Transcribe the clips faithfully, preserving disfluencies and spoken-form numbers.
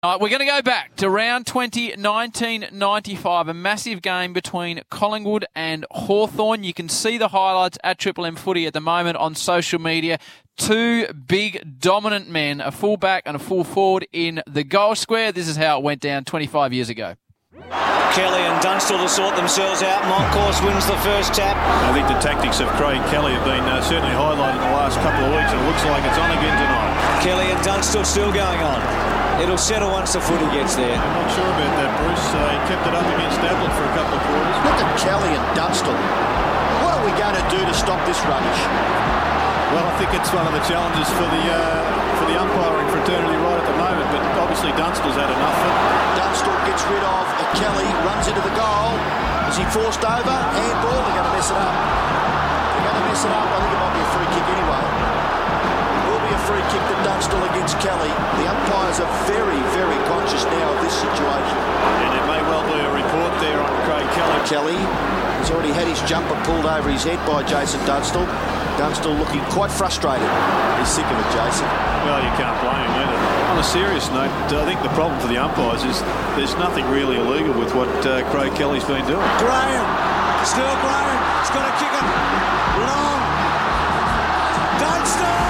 All right, we're going to go back to round twenty, nineteen ninety-five, a massive game between Collingwood and Hawthorn. You can see the highlights at Triple M Footy at the moment on social media. Two big, dominant men, a full-back and a full forward in the goal square. This is how it went down twenty-five years ago. Kelly and Dunstall to sort themselves out. Montcourse wins the first tap. I think the tactics of Craig Kelly have been uh, certainly highlighted in the last couple of weeks, and it looks like it's on again tonight. Kelly and Dunstall still going on. It'll settle once the footy gets there. I'm not sure about that, Bruce. Uh, he kept it up against Ablett for a couple of quarters. Look at Kelly and Dunstall. What are we going to do to stop this rubbish? Well, I think it's one of the challenges for the uh, for the umpiring fraternity right at the moment, but obviously Dunstall's had enough of it. Dunstall gets rid of Kelly, runs into the goal. Is he forced over? Handball, they're going to mess it up. They're going to mess it up. I think it might be a free kick anyway. It will be a free kick to Dunstall against Kelly. The umpires are very, very conscious now of this situation. And it may well be a report there on Craig Kelly. Kelly has already had his jumper pulled over his head by Jason Dunstall. Dunstall looking quite frustrated. He's sick of it, Jason. Well, you can't blame him either. On a serious note, I think the problem for the umpires is there's nothing really illegal with what uh, Craig Kelly's been doing. Graham, still Graham, he's got to kick it long. Dunstall!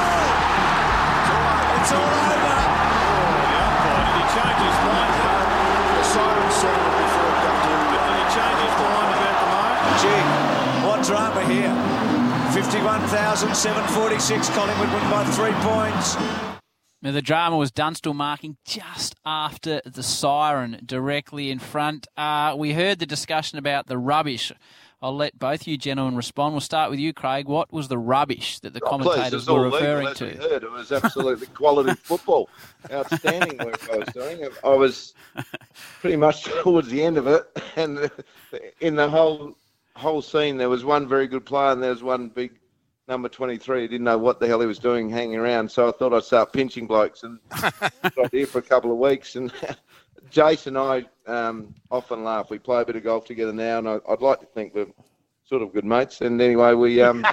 It's all over. Oh, the umpire, did he change his mind? The siren sounded before it got to... Did he change his mind about the moment? Gee, what drama here. fifty-one thousand seven hundred forty-six, Collingwood win by three points. Now, the drama was Dunstall marking just after the siren directly in front. Uh, we heard the discussion about the rubbish. I'll let both you gentlemen respond. We'll start with you, Craig. What was the rubbish that the oh, commentators please, were all referring legal, to? As we heard. It was absolutely quality football. Outstanding work I was doing. I was pretty much towards the end of it, and in the whole whole scene, there was one very good player and there was one big number twenty-three. He didn't know what the hell he was doing hanging around, so I thought I'd start pinching blokes, and got here for a couple of weeks. And Jason and I um, often laugh. We play a bit of golf together now, and I, I'd like to think we're sort of good mates. And anyway, we um,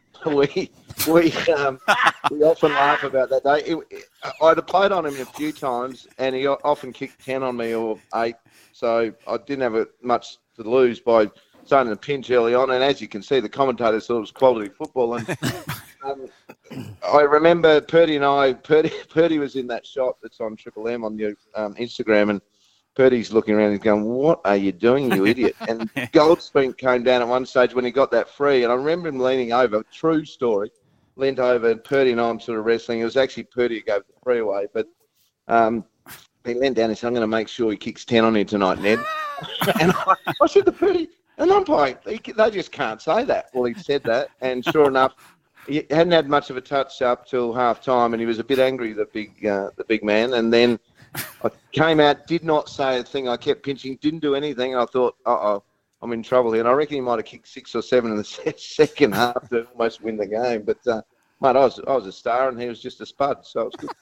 we we um, we often laugh about that day. It, it, I'd have played on him a few times, and he often kicked ten on me or eight, so I didn't have much to lose by starting to pinch early on. And as you can see, the commentators thought it was quality football. And um, I remember Purdy and I, Purdy, Purdy was in that shot that's on Triple M on your um, Instagram, and Purdy's looking around and going, "What are you doing, you idiot?" And Goldspink came down at one stage when he got that free, and I remember him leaning over, true story, leant over, and Purdy and I were sort of wrestling. It was actually Purdy who gave the free away, but um, he leant down and said, "I'm going to make sure he kicks ten on you tonight, Ned." And I, I said to Purdy, and I'm like, they just can't say that. Well, he said that, and sure enough, he hadn't had much of a touch up till half time, and he was a bit angry, the big, uh, the big man. And then I came out, did not say a thing. I kept pinching, didn't do anything. And I thought, uh-oh, I'm in trouble here. And I reckon he might have kicked six or seven in the second half to almost win the game. But uh, mate, I was, I was a star, and he was just a spud, so it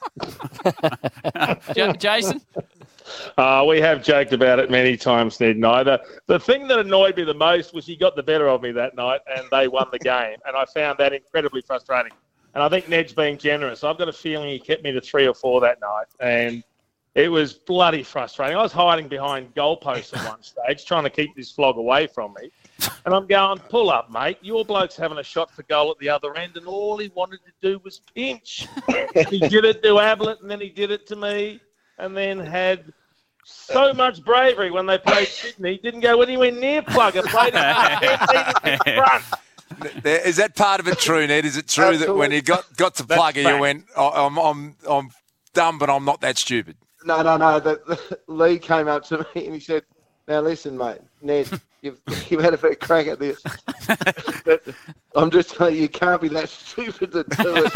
was good. J- Jason. Uh, we have joked about it many times, Ned and I. The, the thing that annoyed me the most was he got the better of me that night and they won the game. And I found that incredibly frustrating. And I think Ned's being generous. I've got a feeling he kept me to three or four that night. And it was bloody frustrating. I was hiding behind goalposts at one stage, trying to keep this flog away from me. And I'm going, pull up, mate. Your bloke's having a shot for goal at the other end, and all he wanted to do was pinch. He did it to Ablett, and then he did it to me, and then had so much bravery when they played Sydney. Didn't go anywhere near Plugger. Played it in front. Is that part of it true, Ned? Is it true Absolutely. that when you got, got to Plugger, you went, oh, I'm, I'm, I'm dumb, but I'm not that stupid? No, no, no. The, the, Lee came up to me and he said, "Now listen, mate, Ned, you've, you've had a fair crack at this. But I'm just telling you, you can't be that stupid to do it."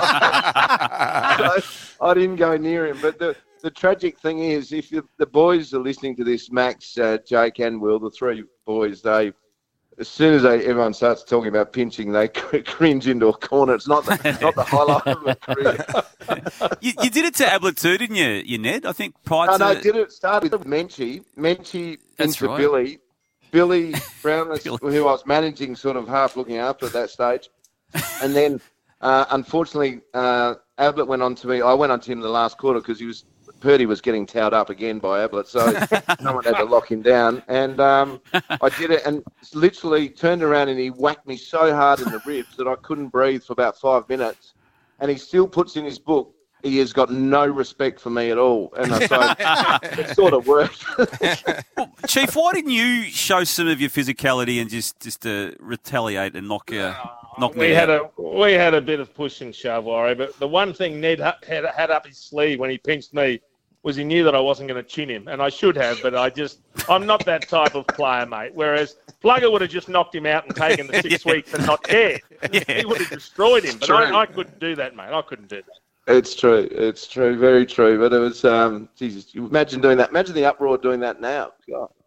So I didn't go near him. But the, the tragic thing is, if you, the boys are listening to this, Max, uh, Jake and Will, the three boys, they, as soon as they, everyone starts talking about pinching, they cringe into a corner. It's not the, not the highlight of their career. you, you did it to Ablett too, didn't you, you Ned? I think prior no, to... No, did it start with Menchie. Menchie That's into right. Billy. Billy Brown, Billy. who I was managing, sort of half looking after at that stage. And then, uh, unfortunately, uh, Ablett went on to me. I went on to him in the last quarter because he was Purdy was getting towed up again by Ablett, so no one had to lock him down. And um, I did it and literally turned around and he whacked me so hard in the ribs that I couldn't breathe for about five minutes. And he still puts in his book, he has got no respect for me at all. And so it sort of worked. Well, Chief, why didn't you show some of your physicality and just, just uh, retaliate and knock, uh, knock we me had out? a we had a bit of push and shove, Warrie, but the one thing Ned had, had up his sleeve when he pinched me was he knew that I wasn't going to chin him, and I should have, but I just I'm not that type of player, mate. Whereas Plugger would have just knocked him out and taken the six yeah. weeks and not cared. Yeah. He would have destroyed him, but I, I couldn't do that, mate. I couldn't do that. It's true. It's true. Very true. But it was, um, Jesus, you imagine doing that. Imagine the uproar doing that now. God.